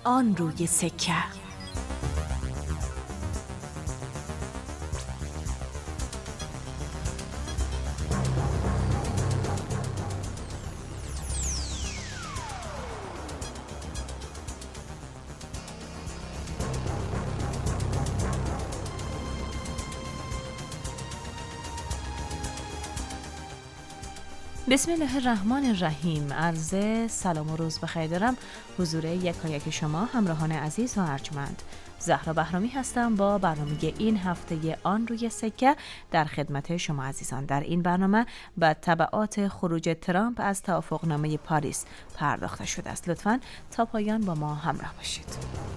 آن روی سکه. بسم الله الرحمن الرحیم. عرض سلام و روز بخیر دارم حضور یکایک شما همراهان عزیز و ارجمند. زهرا بهرامی هستم با برنامه این هفته آن روی سکه در خدمت شما عزیزان. در این برنامه به تبعات خروج ترامپ از توافقنامه پاریس پرداخته شده است. لطفاً تا پایان با ما همراه باشید.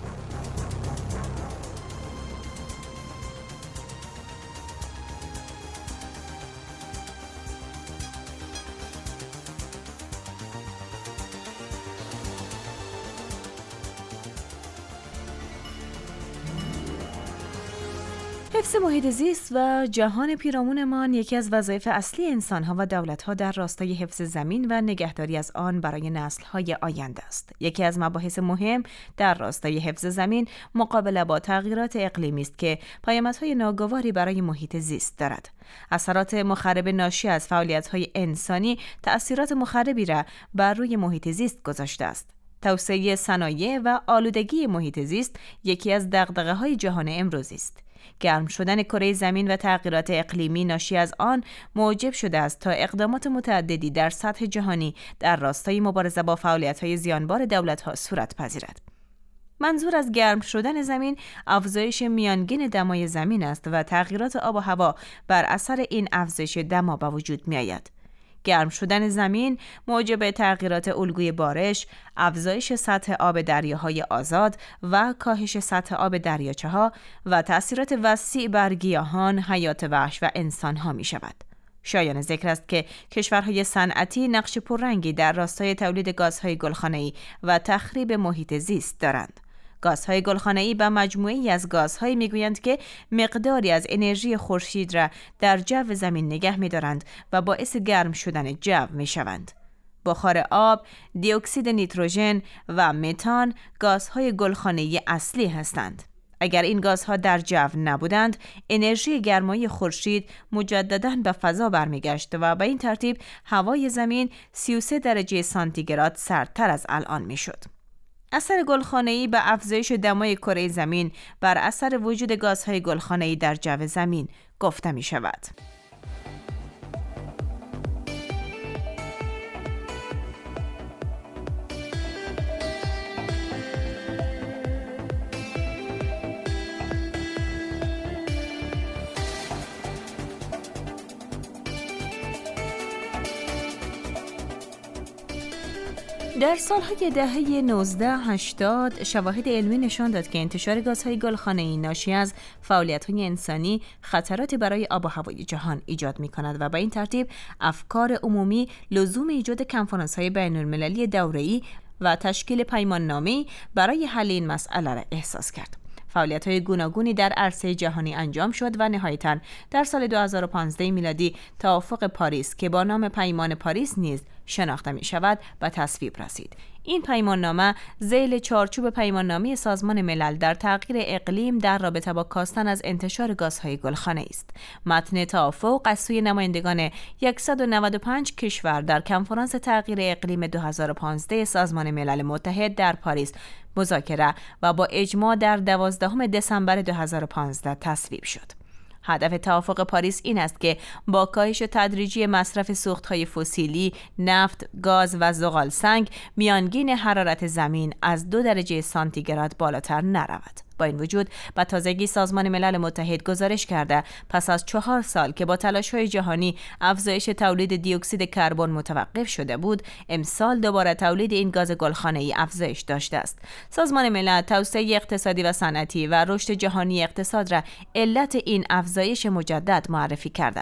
حفظ محیط زیست و جهان پیرامونمان یکی از وظایف اصلی انسان‌ها و دولت‌ها در راستای حفظ زمین و نگهداری از آن برای نسل‌های آینده است. یکی از مباحث مهم در راستای حفظ زمین مقابله با تغییرات اقلیمی است که پیامدهای ناگواری برای محیط زیست دارد. اثرات مخرب ناشی از فعالیت‌های انسانی تأثیرات مخربی را بر روی محیط زیست گذاشته است. توسعه صنایع و آلودگی محیط زیست یکی از دغدغه‌های جهان امروزی است. گرم شدن کره زمین و تغییرات اقلیمی ناشی از آن موجب شده است تا اقدامات متعددی در سطح جهانی در راستای مبارزه با فعالیت‌های زیانبار دولت‌ها صورت پذیرد. منظور از گرم شدن زمین افزایش میانگین دمای زمین است و تغییرات آب و هوا بر اثر این افزایش دما به وجود می‌آید. گرم شدن زمین موجب تغییرات الگوی بارش، افزایش سطح آب دریاهای آزاد و کاهش سطح آب دریاچه‌ها و تأثیرات وسیع بر گیاهان، حیات وحش و انسان‌ها می‌شود. شایان ذکر است که کشورهای صنعتی نقش پررنگی در راستای تولید گازهای گلخانه‌ای و تخریب محیط زیست دارند. گازهای گلخانه‌ای به مجموعه‌ای از گازهایی میگویند که مقداری از انرژی خورشید را در جو زمین نگه می‌دارند و باعث گرم شدن جو می‌شوند. بخار آب، دی اکسید نیتروژن و متان گازهای گلخانه‌ای اصلی هستند. اگر این گازها در جو نبودند، انرژی گرمای خورشید مجدداً به فضا برمیگشت و به این ترتیب هوای زمین 33 درجه سانتیگراد سردتر از الان میشد. اثر گلخانه‌ای به افزایش دمای کره زمین بر اثر وجود گازهای گلخانه‌ای در جو زمین گفته می شود. در سالهای دهه 1980 شواهد علمی نشان داد که انتشار گازهای گلخانه‌ای ناشی از فعالیت‌های انسانی خطراتی برای آب و هوای جهان ایجاد می‌کند و به این ترتیب افکار عمومی لزوم ایجاد کنفرانس‌های بین‌المللی دوره‌ای و تشکیل پیمان‌نامه‌ای برای حل این مسئله را احساس کرد. فعالیت‌های گوناگونی در عرصه جهانی انجام شد و نهایتاً در سال 2015 میلادی توافق پاریس که با نام پیمان پاریس نیز شناخته می شود به تصویب رسید. این پیماننامه ذیل چارچوب پیماننامه سازمان ملل در تغییر اقلیم در رابطه با کاستن از انتشار گازهای گلخانه‌ای است. متن توافق از سوی نمایندگان 195 کشور در کنفرانس تغییر اقلیم 2015 سازمان ملل متحد در پاریس مذاکره و با اجماع در 12 دسامبر 2015 تصویب شد. هدف توافق پاریس این است که با کاهش تدریجی مصرف سوختهای فسیلی، نفت، گاز و زغال سنگ میانگین حرارت زمین از 2 درجه سانتیگراد بالاتر نرود. با این وجود به تازگی سازمان ملل متحد گزارش کرده پس از 4 سال که با تلاش‌های جهانی افزایش تولید دی اکسید کربن متوقف شده بود، امسال دوباره تولید این گاز گلخانه‌ای افزایش داشته است. سازمان ملل توسعه اقتصادی و صنعتی و رشد جهانی اقتصاد را علت این افزایش مجدد معرفی کرده است.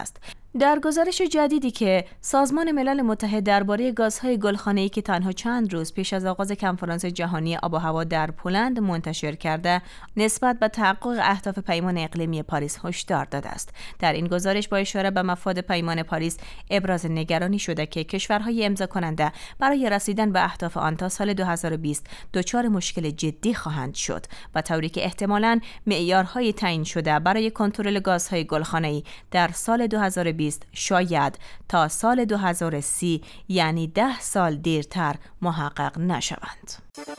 در گزارش جدیدی که سازمان ملل متحد درباره گازهای گلخانه‌ای که تنها چند روز پیش از آغاز کنفرانس جهانی آب و هوا در پلند منتشر کرده، نسبت به تحقق اهداف پیمان اقلیمی پاریس هشدار داده است. در این گزارش با اشاره به مفاد پیمان پاریس ابراز نگرانی شده که کشورهای امضا کننده برای رسیدن به اهداف آن تا سال 2020 دچار مشکل جدی خواهند شد و طوری که احتمالاً معیارهای تعیین شده برای کنترل گازهای گلخانه‌ای در سال 2020 شاید تا سال 2030 یعنی 10 سال دیرتر محقق نشوند.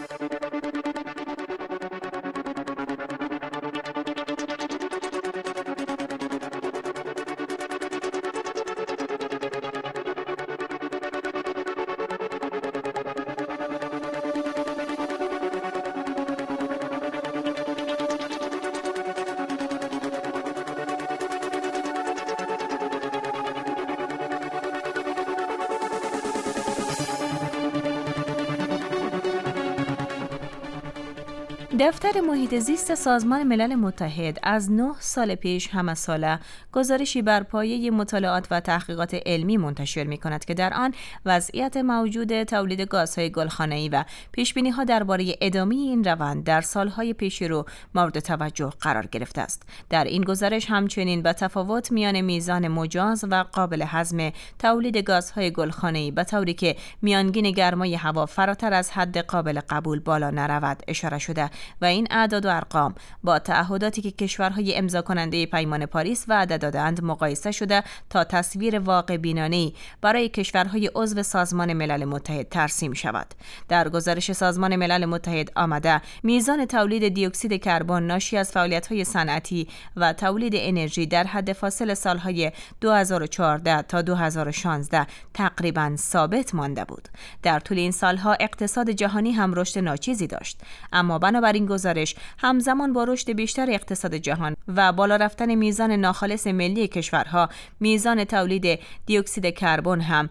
دفتر محیط زیست سازمان ملل متحد از 9 سال پیش همه‌ساله گزارشی بر پایه مطالعات و تحقیقات علمی منتشر می‌کند که در آن وضعیت موجود تولید گازهای گلخانه‌ای و پیش‌بینی‌ها درباره ادامه این روند در سال‌های پیشرو مورد توجه قرار گرفته است. در این گزارش همچنین به تفاوت میان میزان مجاز و قابل هضم تولید گازهای گلخانه‌ای به طوری که میانگین گرمای هوا فراتر از حد قابل قبول بالا نرود اشاره شده و این اعداد و ارقام با تعهداتی که کشورهای امضا کننده پیمان پاریس وعده دادند مقایسه شده تا تصویر واقع بینانه‌ای برای کشورهای عضو سازمان ملل متحد ترسیم شود. در گزارش سازمان ملل متحد آمده میزان تولید دی اکسید کربن ناشی از فعالیت‌های صنعتی و تولید انرژی در حد فاصل سالهای 2014 تا 2016 تقریباً ثابت مانده بود. در طول این سالها اقتصاد جهانی هم رشد ناچیزی داشت، اما بنابراین گزارش همزمان با رشد بیشتر اقتصاد جهان و بالا رفتن میزان ناخالص ملی کشورها، میزان تولید دی اکسید کربن هم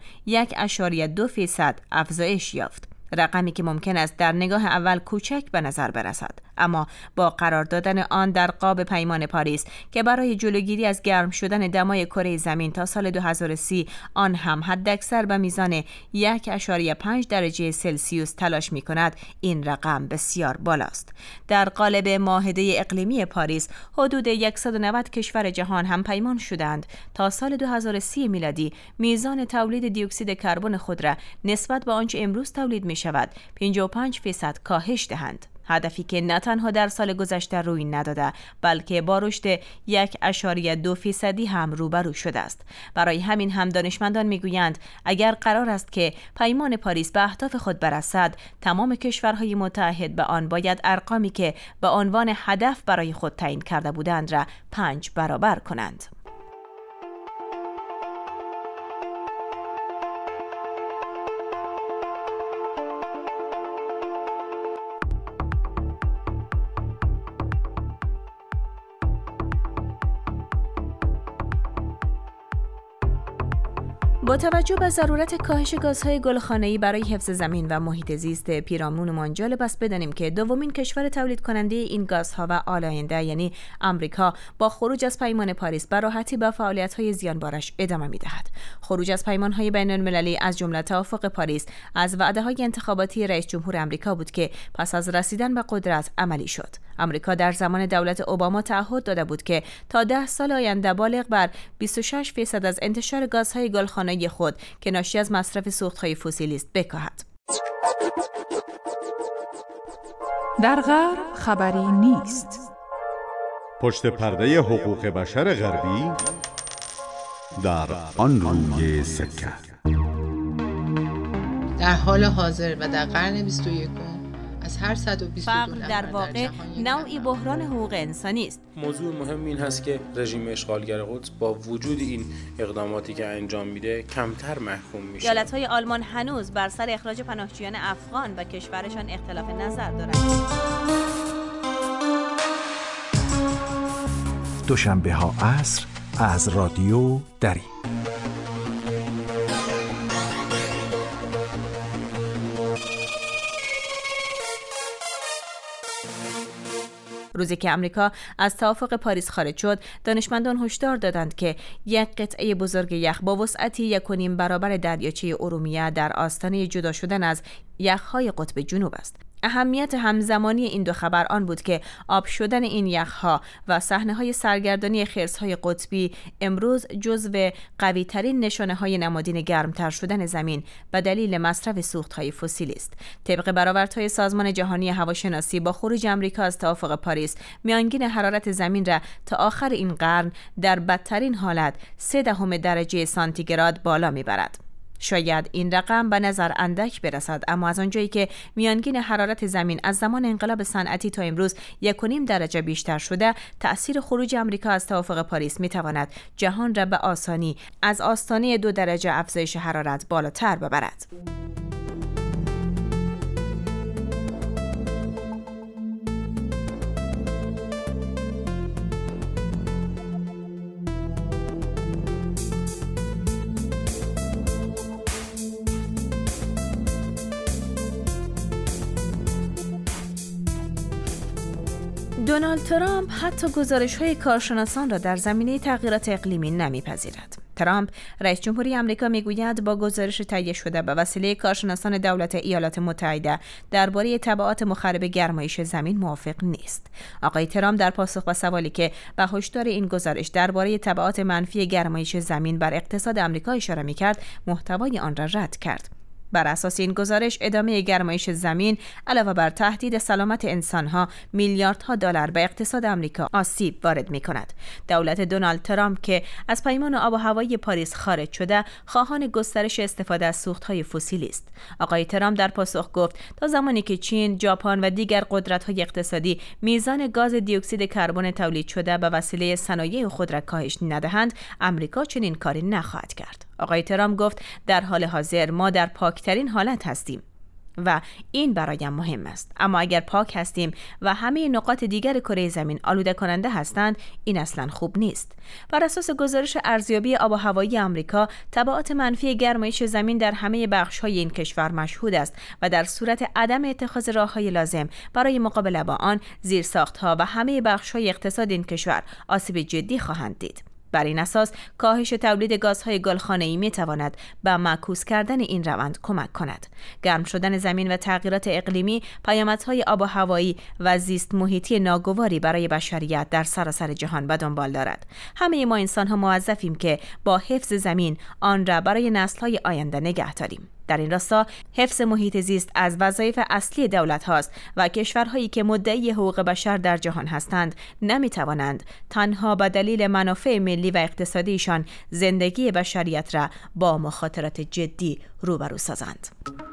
1.2% افزایش یافت. رقمی که ممکن است در نگاه اول کوچک به نظر برسد، اما با قرار دادن آن در قاب پیمان پاریس که برای جلوگیری از گرم شدن دمای کره زمین تا سال 2030 آن هم حداکثر به میزان 1.5 درجه سلسیوس تلاش می کند، این رقم بسیار بالاست. در قالب معاهده اقلیمی پاریس حدود 190 کشور جهان هم پیمان شدند تا سال 2030 میلادی میزان تولید دی اکسید کربن خود را نسبت به آنچه امروز تولید می شود 55% کاهش دهند. هدفی که نه تنها در سال گذشته روی نداده بلکه با رشد 1.2% هم روبرو شده است. برای همین هم دانشمندان میگویند اگر قرار است که پیمان پاریس به اهداف خود برسد، تمام کشورهای متحد به آن باید ارقامی که به عنوان هدف برای خود تعیین کرده بودند را 5 برابر کنند. با توجه به ضرورت کاهش گازهای گلخانه‌ای برای حفظ زمین و محیط زیست پیرامونمان، جالب است بدانیم که دومین کشور تولید کننده این گازها و آلاینده یعنی آمریکا با خروج از پیمان پاریس به راحتی به فعالیت‌های زیانبارش ادامه می‌دهد. خروج از پیمان‌های بین‌المللی از جمله توافق پاریس از وعده‌های انتخاباتی رئیس جمهور آمریکا بود که پس از رسیدن به قدرت عملی شد. آمریکا در زمان دولت اوباما تعهد داده بود که تا 10 سال آینده بالغ بر 26% از انتشار گازهای گلخانه‌ای خود که ناشی از مصرف سوخت‌های فسیلی است بکاهد. در غرب خبری نیست. پشت پرده حقوق بشر غربی در آن روی سکه. در حال حاضر و در قرن 21 از هر 122 فقر در واقع نوعی بحران حقوق انسانی است. موضوع مهم این هست که رژیم اشغالگر قدس با وجود این اقداماتی که انجام میده کمتر محکوم میشه. ایالت‌های آلمان هنوز بر سر اخراج پناهجویان افغان و کشورشان اختلاف نظر دارند. دوشنبه ها عصر از رادیو دری. روزی که آمریکا از توافق پاریس خارج شد، دانشمندان هشدار دادند که یک قطعه بزرگ یخ با وسعتی 1.5 برابر دریاچه ارومیه در آستانه جدا شدن از یخ‌های قطب جنوب است. اهمیت همزمانی این دو خبر آن بود که آب شدن این یخ‌ها و صحنه‌های سرگردانی خرس‌های قطبی امروز جزو قوی‌ترین نشانه‌های نمادین گرمتر شدن زمین به دلیل مصرف سوخت‌های فسیلی است. طبق برآوردهای سازمان جهانی هواشناسی، با خروج آمریکا از توافق پاریس، میانگین حرارت زمین را تا آخر این قرن در بدترین حالت 0.3 درجه سانتیگراد بالا می‌برد. شاید این رقم به نظر اندک برسد، اما از آنجایی که میانگین حرارت زمین از زمان انقلاب صنعتی تا امروز 1.5 درجه بیشتر شده، تأثیر خروج آمریکا از توافق پاریس میتواند جهان را به آسانی از آستانه 2 درجه افزایش حرارت بالاتر ببرد. دونالد ترامپ حتی گزارش‌های کارشناسان را در زمینه تغییرات اقلیمی نمی‌پذیرد. ترامپ رئیس جمهوری آمریکا میگوید با گزارش تهیه شده به وسیله کارشناسان دولت ایالات متحده درباره تبعات مخرب گرمایش زمین موافق نیست. آقای ترامپ در پاسخ به سوالی که به هشدار این گزارش درباره تبعات منفی گرمایش زمین بر اقتصاد آمریکا اشاره می‌کرد، محتوای آن را رد کرد. بر اساس این گزارش، ادامه گرمایش زمین علاوه بر تهدید سلامت انسانها، میلیاردها دلار به اقتصاد آمریکا آسیب وارد می‌کند. دولت دونالد ترامپ که از پیمان آب و هوایی پاریس خارج شده، خواهان گسترش استفاده از سوخت‌های فسیلی است. آقای ترامپ در پاسخ گفت تا زمانی که چین، ژاپن و دیگر قدرت‌های اقتصادی میزان گاز دی اکسید کربن تولید شده به وسیله صنایع خود را کاهش ندهند، آمریکا چنین کاری نخواهد کرد. آقای ترامپ گفت در حال حاضر ما در پاکترین حالت هستیم و این برایم مهم است، اما اگر پاک هستیم و همه نقاط دیگر کره زمین آلوده کننده هستند، این اصلا خوب نیست. بر اساس گزارش ارزیابی آب و هوایی آمریکا، تبعات منفی گرمایش زمین در همه بخش‌های این کشور مشهود است و در صورت عدم اتخاذ راه‌های لازم برای مقابله با آن، زیرساخت‌ها و همه بخش‌های اقتصاد این کشور آسیب جدی خواهند دید. بر این اساس کاهش تولید گازهای گلخانه‌ای می‌تواند به معکوس کردن این روند کمک کند. گرم شدن زمین و تغییرات اقلیمی پیامدهای آب و هوایی و زیست محیطی ناگواری برای بشریت در سراسر جهان به دنبال دارد. همه ما انسان‌ها موظفیم که با حفظ زمین آن را برای نسل‌های آینده نگه داریم. در این راستا حفظ محیط زیست از وظایف اصلی دولت هاست و کشورهایی که مدعی حقوق بشر در جهان هستند نمیتوانند تنها به دلیل منافع ملی و اقتصادیشان زندگی بشریت را با مخاطرات جدی روبرو سازند.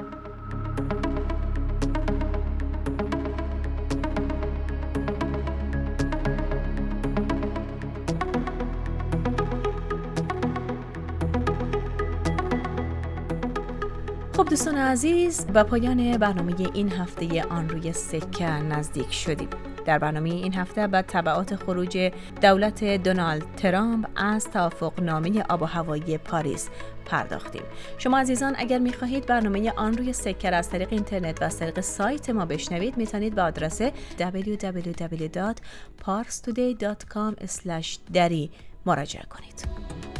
خب دوستان عزیز، به پایان برنامه این هفته آن روی سکه نزدیک شدیم. در برنامه این هفته به تبعات خروج دولت دونالد ترامپ از توافقنامه آب و هوایی پاریس پرداختیم. شما عزیزان اگر می‌خواهید برنامه آن روی سکه از طریق اینترنت و از طریق سایت ما بشنوید، میتونید به آدرس www.parstoday.com/dari مراجعه کنید.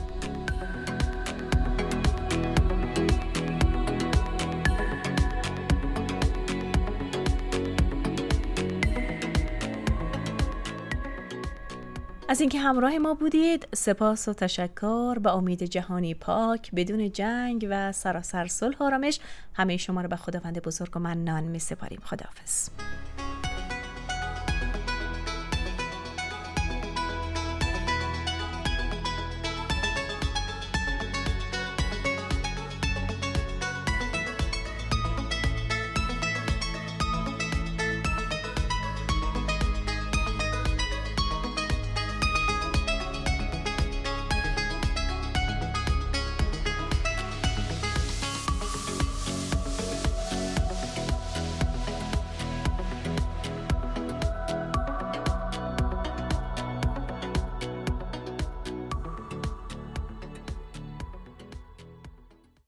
از اینکه همراه ما بودید سپاس و تشکر. به امید جهانی پاک بدون جنگ و سراسر صلح و آرامش، همه شما را به خداوند بزرگ و منان می‌سپاریم. خداحافظ.